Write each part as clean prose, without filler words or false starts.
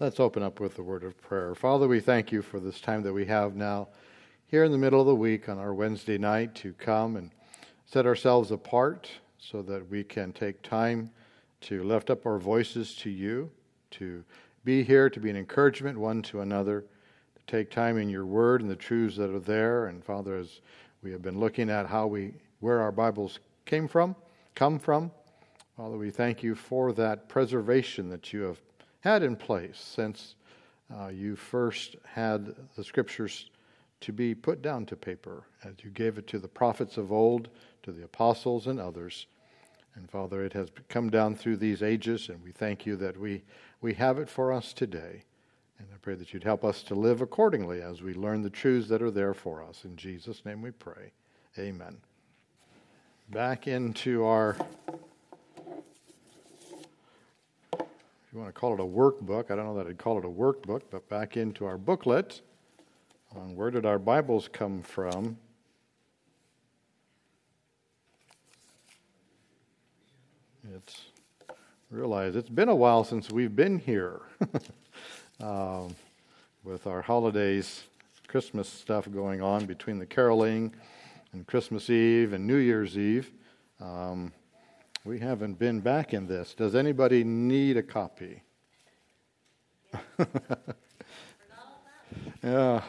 Let's open up with the word of prayer. Father, we thank you for this time that we have now here in the middle of the week on our Wednesday night to come and set ourselves apart so that we can take time to lift up our voices to you, to be here, to be an encouragement one to another, to take time in your word and the truths that are there. And Father, as we have been looking at where our Bibles come from, Father, we thank you for that preservation that you have had in place since you first had the Scriptures to be put down to paper, as you gave it to the prophets of old, to the apostles and others. And Father, it has come down through these ages, and we thank you that we have it for us today. And I pray that you'd help us to live accordingly as we learn the truths that are there for us. In Jesus' name we pray. Amen. Back into our, if you want to call it a workbook, I don't know that I'd call it a workbook, but back into our booklet on where did our Bibles come from. Realize it's been a while since we've been here with our holidays, Christmas stuff going on between the caroling and Christmas Eve and New Year's Eve. We haven't been back in this. Does anybody need a copy? Yeah.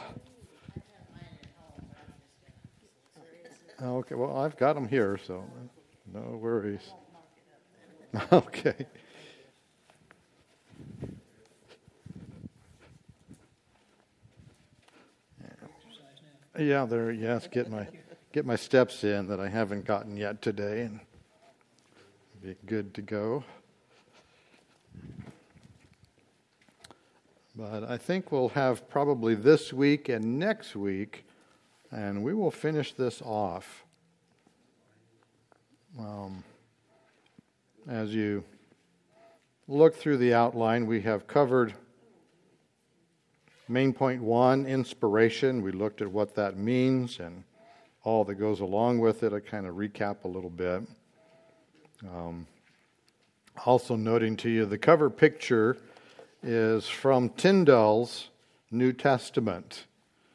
Okay, well, I've got them here, so no worries. Okay. Yeah, there. Yes, get my steps in that I haven't gotten yet today, and be good to go. But I think we'll have probably this week and next week, and we will finish this off. As you look through the outline, we have covered main point 1, inspiration. We looked at what that means and all that goes along with it. I kind of recap a little bit. Also noting to you, the cover picture is from Tyndale's New Testament.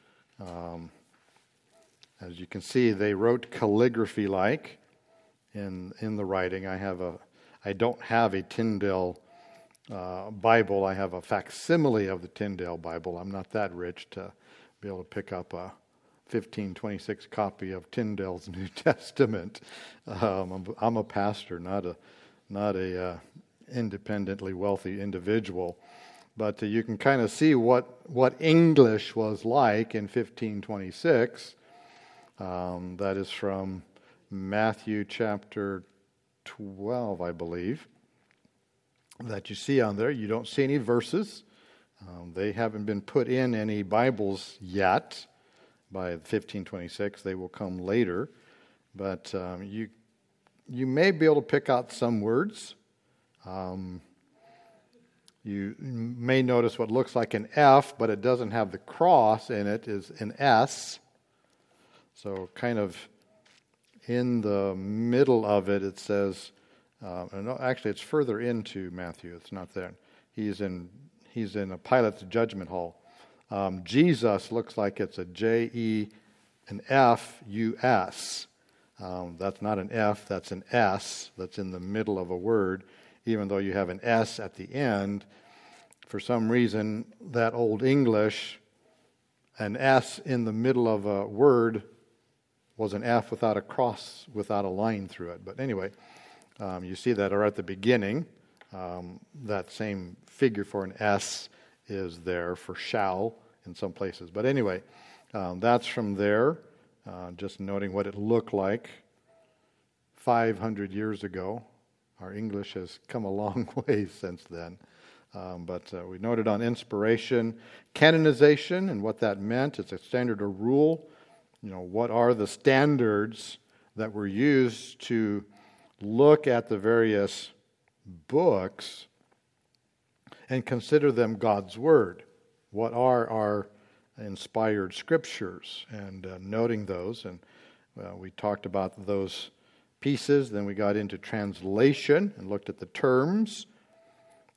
As you can see, they wrote calligraphy-like in the writing. I don't have a Tyndale Bible. I have a facsimile of the Tyndale Bible. I'm not that rich to be able to pick up a 1526 copy of Tyndale's New Testament. I'm a pastor, not a independently wealthy individual. But you can kind of see what English was like in 1526. That is from Matthew chapter 12, I believe, that you see on there. You don't see any verses. They haven't been put in any Bibles yet by 1526. They will come later. But you may be able to pick out some words. You may notice what looks like an F, but it doesn't have the cross in it, is an S. So kind of in the middle of it, it says, actually it's further into Matthew. It's not there. He's in a Pilate's judgment hall. Jesus looks like it's a J-E, an F-U-S. That's not an F, that's an S. That's in the middle of a word. Even though you have an S at the end, for some reason, that Old English, an S in the middle of a word was an F without a cross, without a line through it. But anyway, you see that, or at the beginning, that same figure for an S is there for shall in some places. But anyway, that's from there, just noting what it looked like 500 years ago. Our English has come a long way since then. But we noted on inspiration, canonization, and what that meant. It's a standard or rule. What are the standards that were used to look at the various books and consider them God's Word? What are our inspired scriptures? And noting those. And we talked about those pieces. Then we got into translation and looked at the terms.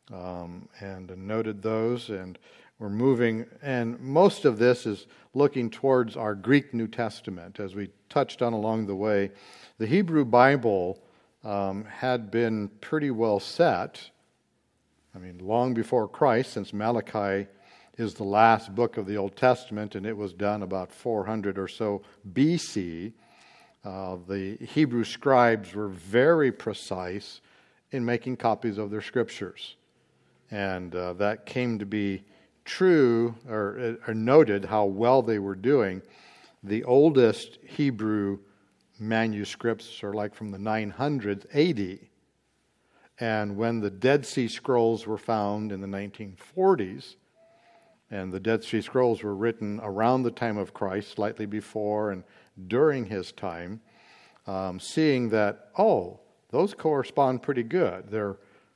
and noted those, and we're moving, and most of this is looking towards our Greek New Testament. As we touched on along the way, the Hebrew Bible had been pretty well set, long before Christ, since Malachi is the last book of the Old Testament, and it was done about 400 or so BC. The Hebrew scribes were very precise in making copies of their scriptures. And that came to be true, or noted how well they were doing. The oldest Hebrew manuscripts are like from the 900s AD. And when the Dead Sea Scrolls were found in the 1940s, and the Dead Sea Scrolls were written around the time of Christ, slightly before and during his time, seeing that, those correspond pretty good. They're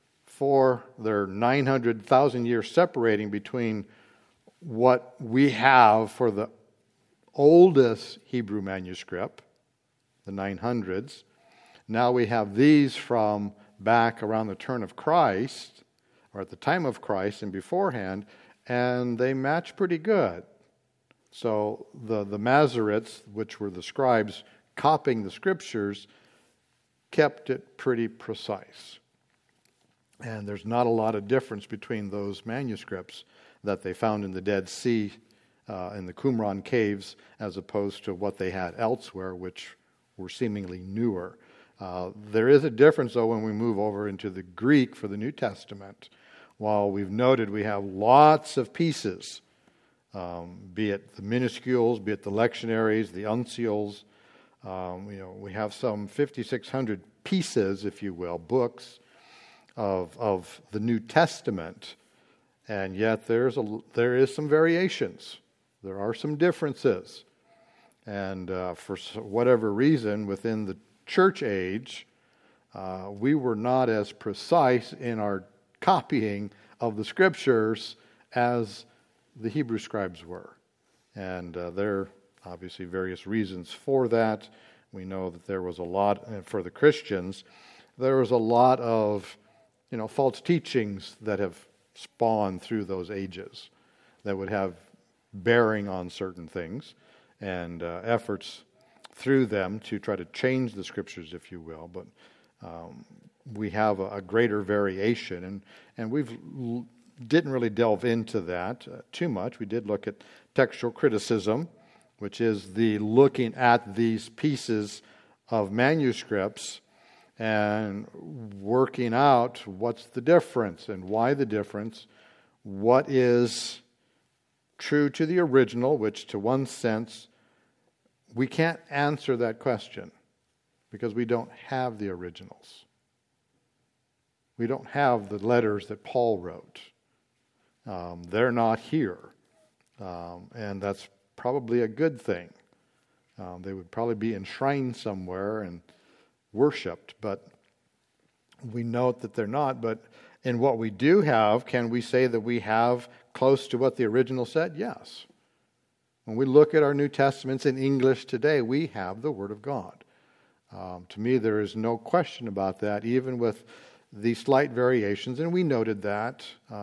900,000 years separating between what we have for the oldest Hebrew manuscript, the 900s. Now we have these from back around the turn of Christ, or at the time of Christ and beforehand, and they match pretty good. So the Masoretes, which were the scribes copying the scriptures, kept it pretty precise. And there's not a lot of difference between those manuscripts that they found in the Dead Sea, in the Qumran caves, as opposed to what they had elsewhere, which were seemingly newer. There is a difference, though, when we move over into the Greek for the New Testament. While we've noted we have lots of pieces, be it the minuscules, be it the lectionaries, the uncials, we have some 5,600 pieces, if you will, books of the New Testament, and yet there is some variations. There are some differences, and for whatever reason, within the church age, we were not as precise in our copying of the scriptures as the Hebrew scribes were, and there are obviously various reasons for that. We know that there was a lot, for the Christians, there was a lot of false teachings that have spawned through those ages that would have bearing on certain things, and efforts through them to try to change the scriptures, if you will. But we have a greater variation, and we didn't really delve into that too much. We did look at textual criticism, which is the looking at these pieces of manuscripts and working out what's the difference and why the difference, what is true to the original, which to one sense, we can't answer that question because we don't have the originals. We don't have the letters that Paul wrote. They're not here. And that's probably a good thing. They would probably be enshrined somewhere and worshipped, but we note that they're not. But in what we do have, can we say that we have close to what the original said? Yes. When we look at our New Testaments in English today, we have the Word of God. To me, there is no question about that, even with the slight variations, and we noted that.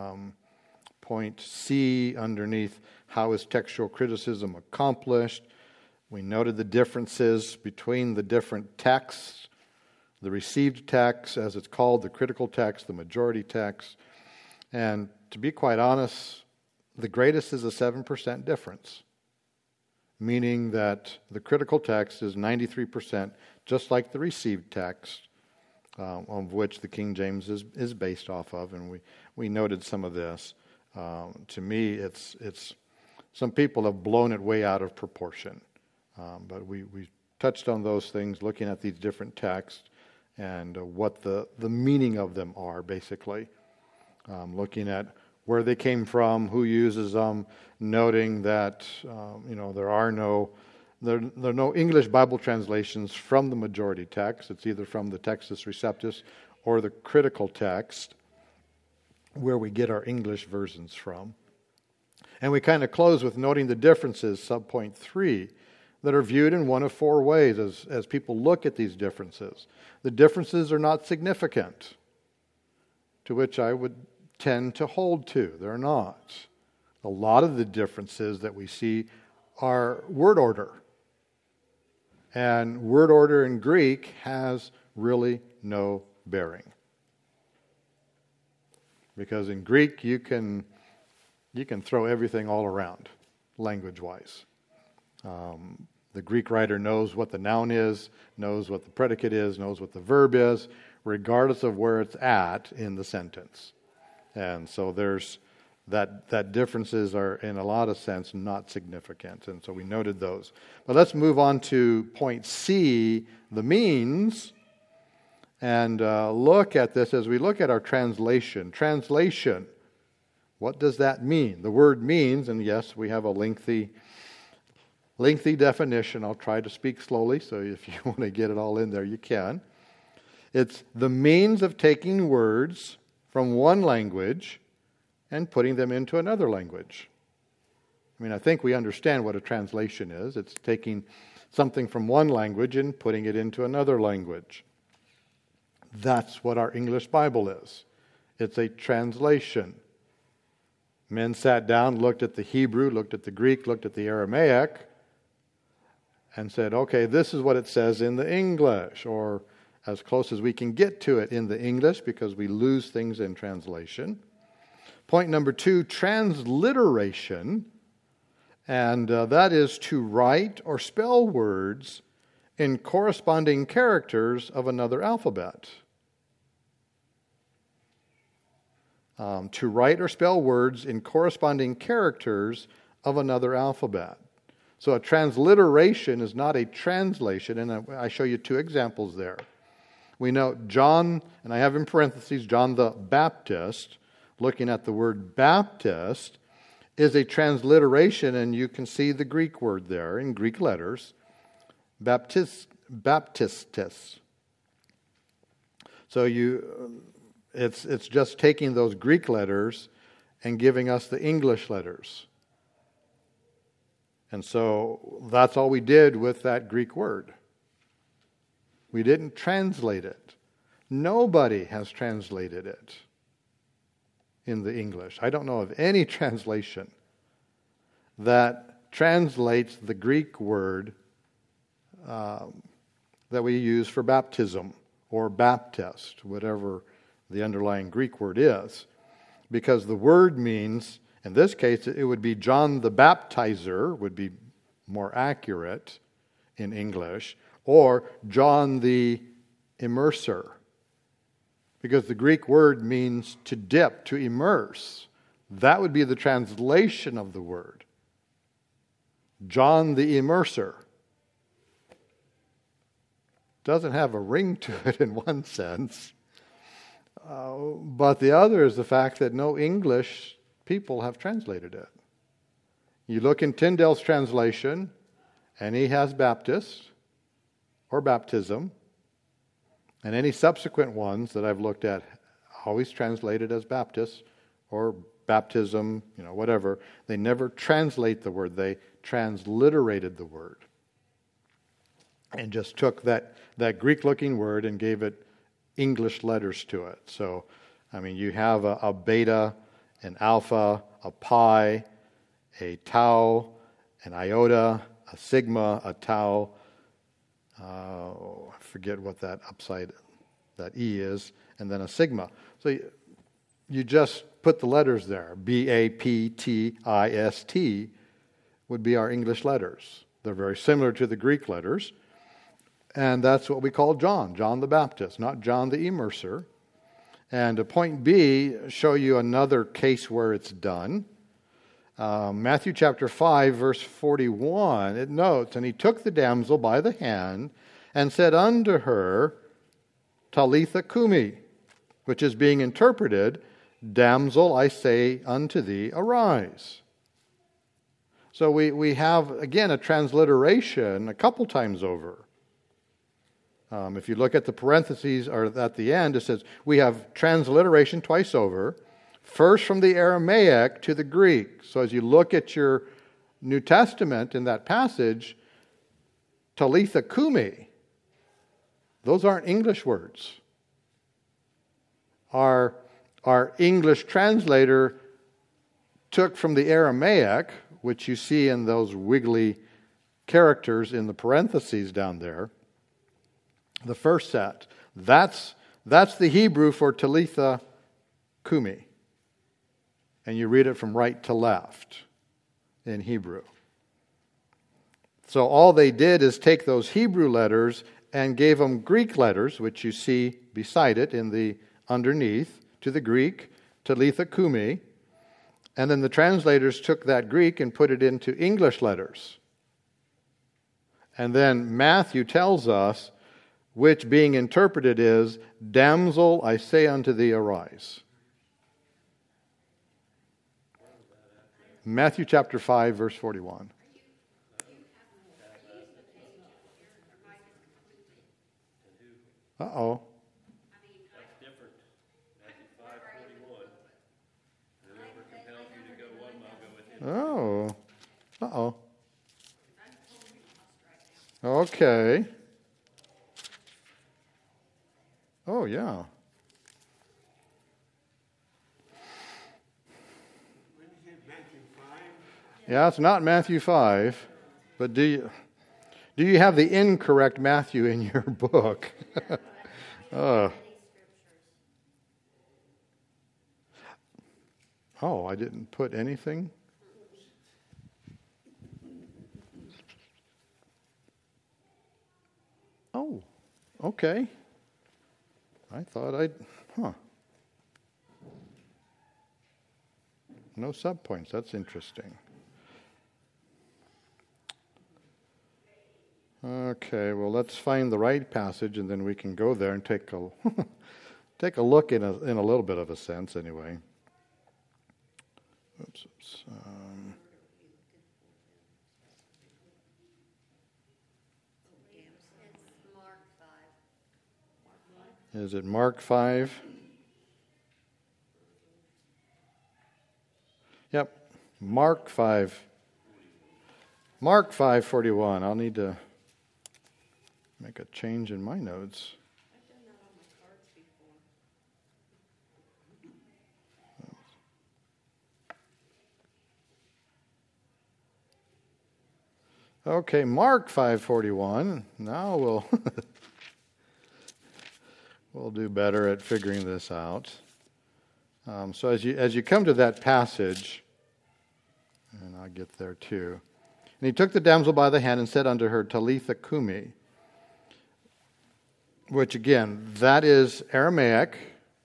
Point C underneath, how is textual criticism accomplished? We noted the differences between the different texts, the received text, as it's called, the critical text, the majority text. And to be quite honest, the greatest is a 7% difference, meaning that the critical text is 93%, just like the received text, of which the King James is based off of, and we noted some of this. To me, it's some people have blown it way out of proportion, but we touched on those things, looking at these different texts and what the meaning of them are, basically. Looking at where they came from, who uses them, noting that there are no English Bible translations from the majority text. It's either from the Textus Receptus or the critical text, where we get our English versions from. And we kind of close with noting the differences, subpoint 3, that are viewed in one of four ways as people look at these differences. The differences are not significant, to which I would tend to hold to. They're not. A lot of the differences that we see are word order. And word order in Greek has really no bearing. Because in Greek you can throw everything all around, language-wise. The Greek writer knows what the noun is, knows what the predicate is, knows what the verb is, regardless of where it's at in the sentence. And so there's that differences are, in a lot of sense, not significant. And so we noted those. But let's move on to point C, the means, and look at this as we look at our translation. Translation, what does that mean? The word means, and yes, we have a lengthy definition. I'll try to speak slowly, so if you want to get it all in there, you can. It's the means of taking words from one language and putting them into another language. I mean, I think we understand what a translation is. It's taking something from one language and putting it into another language. That's what our English Bible is. It's a translation. Men sat down, looked at the Hebrew, looked at the Greek, looked at the Aramaic, and said, okay, this is what it says in the English, or as close as we can get to it in the English, because we lose things in translation. Point number 2, transliteration, and that is to write or spell words in corresponding characters of another alphabet. To write or spell words in corresponding characters of another alphabet. So a transliteration is not a translation, and I show you 2 examples there. We know John, and I have in parentheses, John the Baptist, looking at the word Baptist, is a transliteration, and you can see the Greek word there in Greek letters, Baptistis. So it's just taking those Greek letters and giving us the English letters. And so that's all we did with that Greek word. We didn't translate it. Nobody has translated it in the English. I don't know of any translation that translates the Greek word that we use for baptism or baptist, whatever the underlying Greek word is. Because the word means, in this case, it would be John the Baptizer, would be more accurate in English, or John the Immerser. Because the Greek word means to dip, to immerse. That would be the translation of the word. John the Immerser. Doesn't have a ring to it in one sense. But the other is the fact that no English people have translated it. You look in Tyndale's translation, and he has Baptist or baptism, and any subsequent ones that I've looked at always translated as Baptist or baptism, whatever. They never translate the word. They transliterated the word and just took that Greek-looking word and gave it English letters to it. So, you have a beta, an alpha, a pi, a tau, an iota, a sigma, a tau. I forget what that E is, and then a sigma. So you just put the letters there. B-A-P-T-I-S-T would be our English letters. They're very similar to the Greek letters. And that's what we call John the Baptist, not John the Immerser. And to point B, show you another case where it's done. Matthew chapter 5, verse 41, it notes, and he took the damsel by the hand and said unto her, Talitha cumi, which is being interpreted, damsel, I say unto thee, arise. So we have, again, a transliteration a couple times over. If you look at the parentheses or at the end, it says we have transliteration twice over. First from the Aramaic to the Greek. So as you look at your New Testament in that passage, Talitha cumi, those aren't English words. Our our English translator took from the Aramaic, which you see in those wiggly characters in the parentheses down there, the first set. That's the Hebrew for Talitha Kumi. And you read it from right to left in Hebrew. So all they did is take those Hebrew letters and gave them Greek letters, which you see beside it in the underneath, to the Greek, Talitha Kumi. And then the translators took that Greek and put it into English letters. And then Matthew tells us, which being interpreted is, damsel, I say unto thee, arise. Matthew chapter 5, verse 41. Uh-oh. That's different. Matthew 5:41. Whoever compels you to go one mile, go with him. Oh. Uh-oh. Okay. Oh, yeah. Yeah, it's not Matthew 5, but do you have the incorrect Matthew in your book? Oh, I didn't put anything? Oh, okay. I thought no subpoints. That's interesting. Okay, well, let's find the right passage, and then we can go there and take a take a look in a little bit of a sense, anyway. Oops. Is it Mark 5? Yep, Mark 5. Mark 5:41. I'll need to make a change in my notes. Okay, Mark 5:41. Now we'll do better at figuring this out. So as you come to that passage, and I'll get there too. And he took the damsel by the hand and said unto her, Talitha Kumi, which again, that is Aramaic.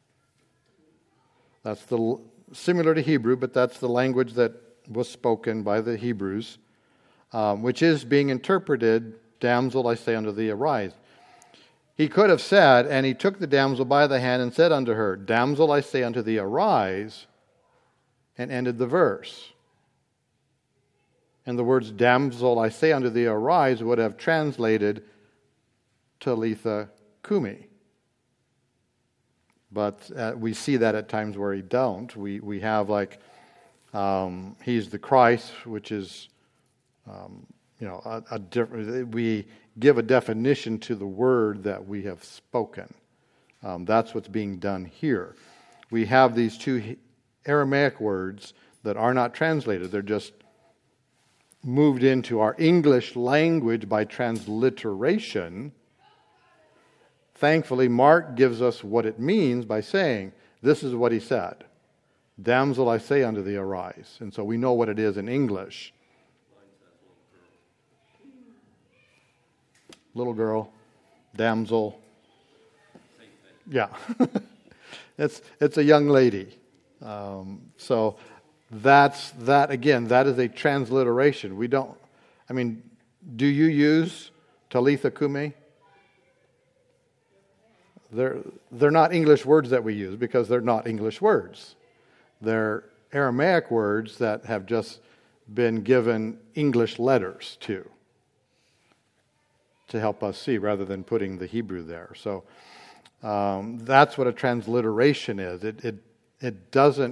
That's similar to Hebrew, but that's the language that was spoken by the Hebrews, which is being interpreted, damsel, I say unto thee, arise. He could have said, and he took the damsel by the hand and said unto her, damsel, I say unto thee, arise, and ended the verse. And the words, damsel, I say unto thee, arise, would have translated Talitha Kumi. But we see that at times where he don't. We have like, he's the Christ, which is, a different. We give a definition to the word that we have spoken. That's what's being done here. We have these two Aramaic words that are not translated. They're just moved into our English language by transliteration. Thankfully, Mark gives us what it means by saying, this is what he said. Damsel, I say unto thee, arise. And so we know what it is in English. Little girl, damsel. Yeah. It's a young lady. So that's that again, that is a transliteration. Do you use Talitha Kumi? They're not English words that we use because they're not English words. They're Aramaic words that have just been given English letters to help us see rather than putting the Hebrew there. So that's what a transliteration is. It doesn't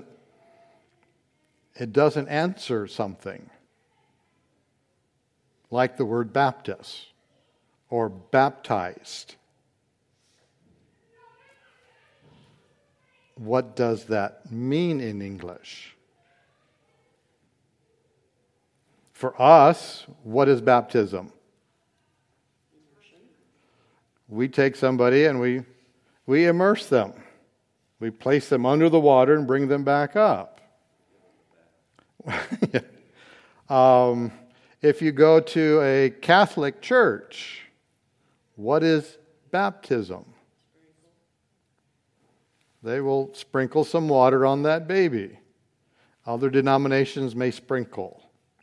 answer something like the word Baptist or baptized. what does that mean in English? For us, what is baptism? We take somebody and we immerse them. We place them under the water and bring them back up. If you go to a Catholic church, what is baptism? They will sprinkle some water on that baby. Other denominations may sprinkle.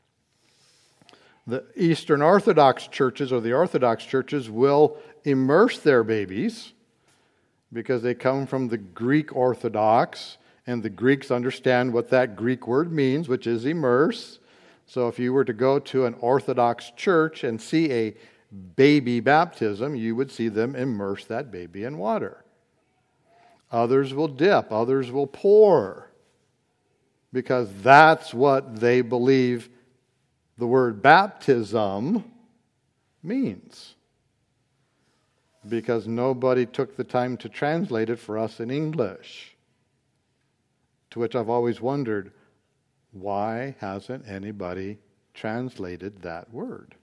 The Eastern Orthodox churches or the Orthodox churches will immerse their babies because they come from the Greek Orthodox, and the Greeks understand what that Greek word means, which is immerse. So if you were to go to an Orthodox church and see a baby baptism, you would see them immerse that baby in water. Others will dip, others will pour, because that's what they believe the word baptism means. Because nobody took the time to translate it for us in English. To which I've always wondered, why hasn't anybody translated that word?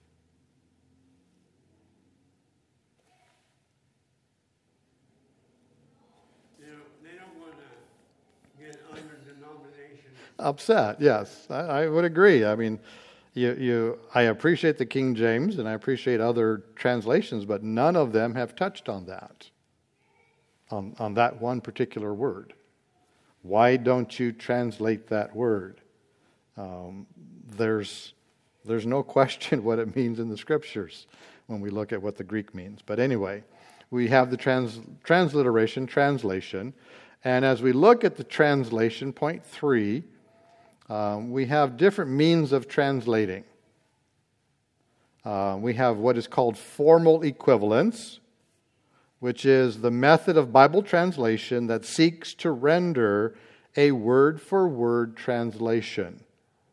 They don't want to get under denomination. Upset, yes. I would agree. I mean, I appreciate the King James and I appreciate other translations, but none of them have touched on that, on that one particular word. Why don't you translate that word? There's no question what it means in the Scriptures when we look at what the Greek means. But anyway, we have the transliteration, translation, and as we look at the translation, point 3, we have different means of translating. We have what is called formal equivalence, which is the method of Bible translation that seeks to render a word-for-word translation.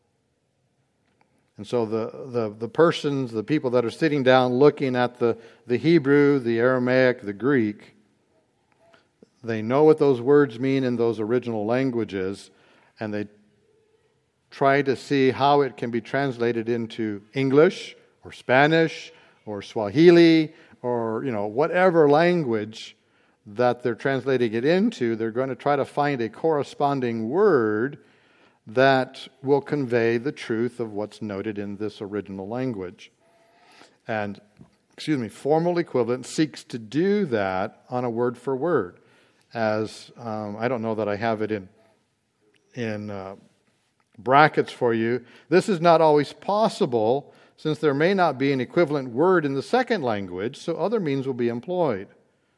And so the people that are sitting down looking at the Hebrew, the Aramaic, the Greek, they know what those words mean in those original languages, and they try to see how it can be translated into English or Spanish or Swahili or whatever language that they're translating it into. They're going to try to find a corresponding word that will convey the truth of what's noted in this original language. And, formal equivalence seeks to do that on a word for word. As I don't know that I have it in brackets for you. This is not always possible, since there may not be an equivalent word in the second language, so other means will be employed.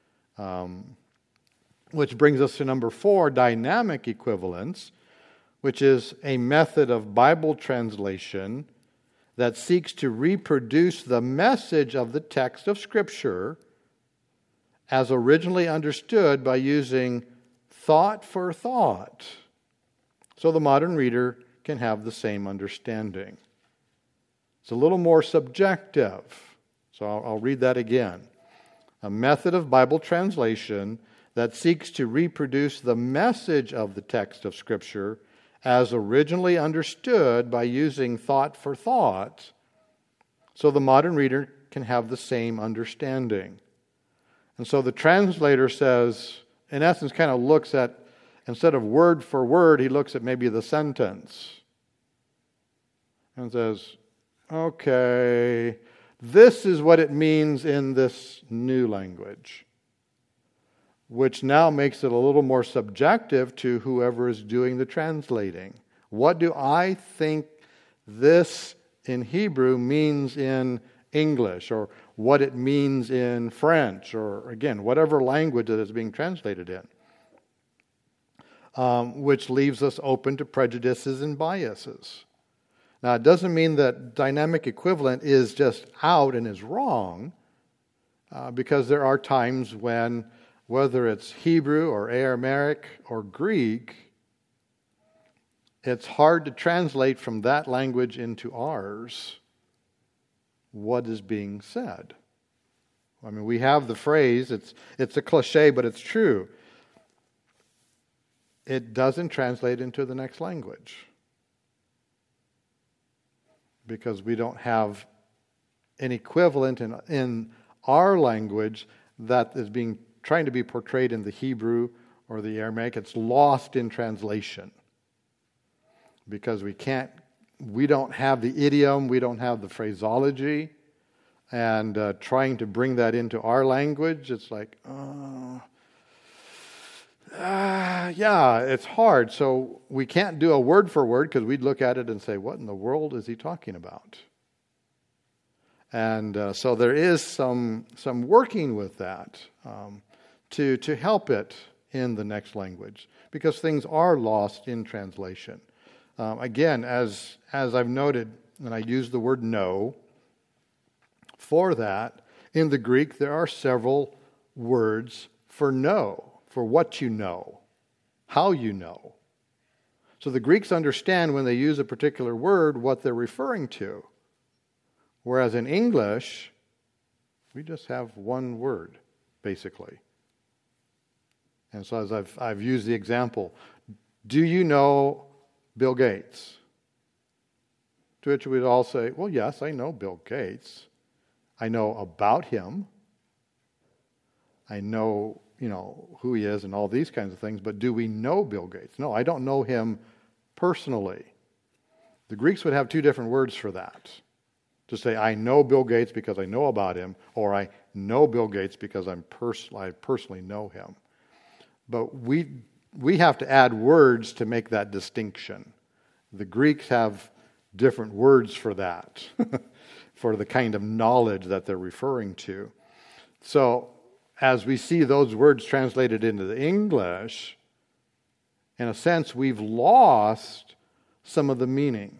Which brings us to number 4, dynamic equivalence, which is a method of Bible translation that seeks to reproduce the message of the text of Scripture as originally understood by using thought for thought, so the modern reader can have the same understanding. It's a little more subjective, so I'll read that again. A method of Bible translation that seeks to reproduce the message of the text of Scripture as originally understood by using thought for thought, so the modern reader can have the same understanding. And so the translator says, in essence, kind of looks at, instead of word for word, he looks at maybe the sentence and says, okay, this is what it means in this new language, which now makes it a little more subjective to whoever is doing the translating. What do I think this in Hebrew means in English, or what it means in French, or again, whatever language that is being translated in, which leaves us open to prejudices and biases. Now, it doesn't mean that dynamic equivalent is just out and is wrong, because there are times when, whether it's Hebrew or Aramaic or Greek, it's hard to translate from that language into ours what is being said. I mean, we have the phrase, it's a cliche, but it's true. it doesn't translate into the next language. Because we don't have an equivalent in our language that is trying to be portrayed in the Hebrew or the Aramaic. It's lost in translation. Because we don't have the idiom, we don't have the phraseology, and trying to bring that into our language, it's like, yeah, it's hard. So we can't do a word for word because we'd look at it and say, what in the world is he talking about? And so there is some working with that to help it in the next language, because things are lost in translation. Again, as I've noted, and I use the word know for that, in the Greek there are several words for know, for what you know, how you know. So the Greeks understand when they use a particular word what they're referring to. Whereas in English, we just have one word, basically. And so as I've used the example, do you know Bill Gates? To which we'd all say, well, yes, I know Bill Gates. I know about him. I know, who he is and all these kinds of things, but do we know Bill Gates? No, I don't know him personally. The Greeks would have two different words for that. To say, I know Bill Gates because I know about him, or I know Bill Gates because I personally know him. But we have to add words to make that distinction. The Greeks have different words for that, for the kind of knowledge that they're referring to. So, as we see those words translated into the English, in a sense, we've lost some of the meaning.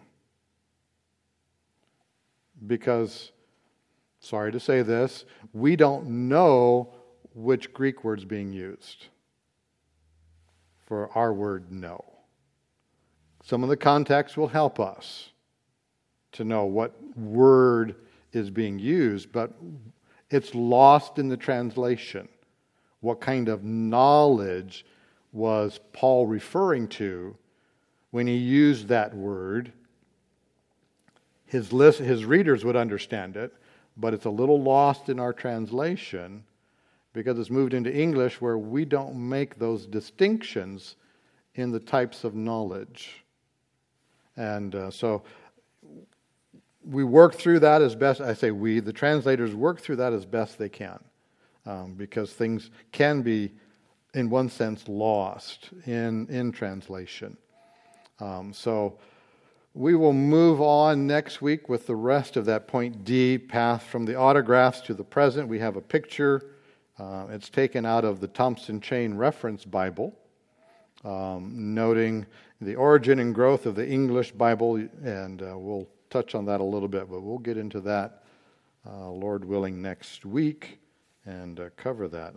Because, sorry to say this, we don't know which Greek word's being used for our word know. Some of the context will help us to know what word is being used, but it's lost in the translation. What kind of knowledge was Paul referring to when he used that word? His readers would understand it, but it's a little lost in our translation because it's moved into English where we don't make those distinctions in the types of knowledge. And so we work through that as best, I say we, the translators work through that as best they can, because things can be, in one sense, lost in translation. So we will move on next week with the rest of that point D, path from the autographs to the present. We have a picture. It's taken out of the Thompson Chain Reference Bible, noting the origin and growth of the English Bible, and we'll touch on that a little bit, but we'll get into that, Lord willing, next week and cover that.